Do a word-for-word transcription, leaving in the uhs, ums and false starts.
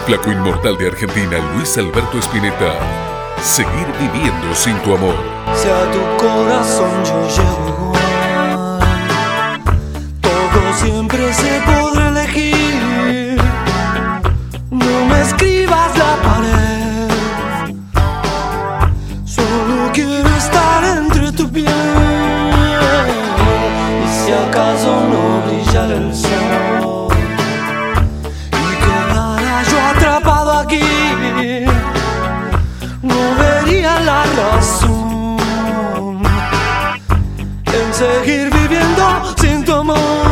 flaco inmortal de Argentina, Luis Alberto Spinetta. Seguir viviendo sin tu amor. Si a tu corazón yo llego igual, todo siempre se podrá elegir. No me escribas la pared, solo quiero estar entre tu piel. Y si acaso no brillara el sol y quedara yo atrapado aquí, no vería la razón en seguir viviendo sin tu amor.